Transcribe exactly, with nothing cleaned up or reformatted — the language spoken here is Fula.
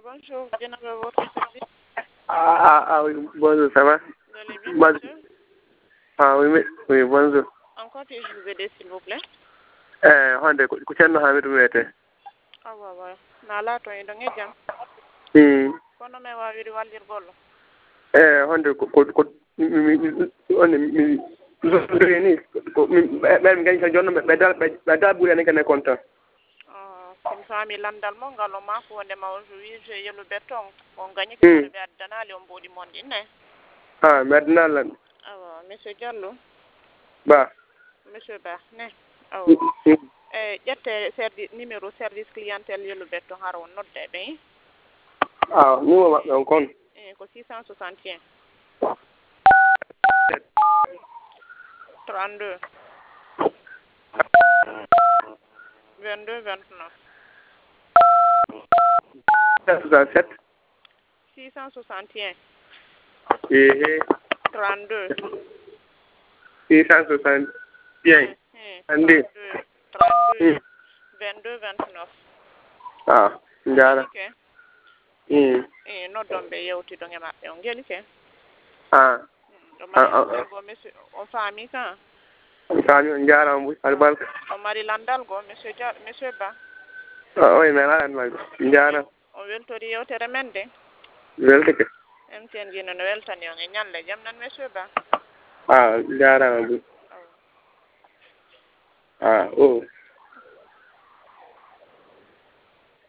bonjour, bien à votre service. Ah, ah, ah, oui, bonjour, ça va? Vous allez bien, Bon- monsieur? Ah, oui, oui, oui, bonjour. Encore puis-je vous aider, s'il vous plaît? Eh, honde ko ko Ceerno Hamidou wiyete. Ah, ouais, ouais. Na laato e ɗon e jam. Hmm. Kono mi wawiri wallirgol. Eh, honde ko ko ko mi mi mi on mi mi ni ko mi ɓe mi gañi tan jonno ɓe dal ɓe dal ɓuuri enen kene kontan. Ah, sin faami landal mo ngal o maako wondema on joui je yelu béton on gagné ko Hmm. ɓe addanali on mboɗi mon ɗinne. Ah, mi addanalan Awa, monsieur Diallo, ba. monsieur Ba, ne. Awa. Hmm. Eh, ƴette service numéro service clientèle yelu béton haro on nodde ɓe. Ah, ni mo maɓɓe on kon. Eh, ko six cent soixante et un. trente-deux. vingt-deux vingt-neuf. soixante-sept. six cent soixante et un. Eh, trente-deux. six cent soixante et un. Eh, Andi. trente-deux. trente-deux. Hmm. vingt-deux vingt-neuf. Ah, njara. Gelike. Hmm. Eh, noddon ɓe yewtiɗon e maɓɓe on gelike. Ah, ɗo ah, mari ah, landal goo monsieur on faami kan kami on jarama bu albarka. o mari landal goo monsieur Dia monsieur Ba Ah, oui, mais ala ma njara. o weltori yewtere men de Welteke. M T N gino no weltani on e ñalle jam nan monsieur Ba Ah, jarama bu. aw Ah, oh.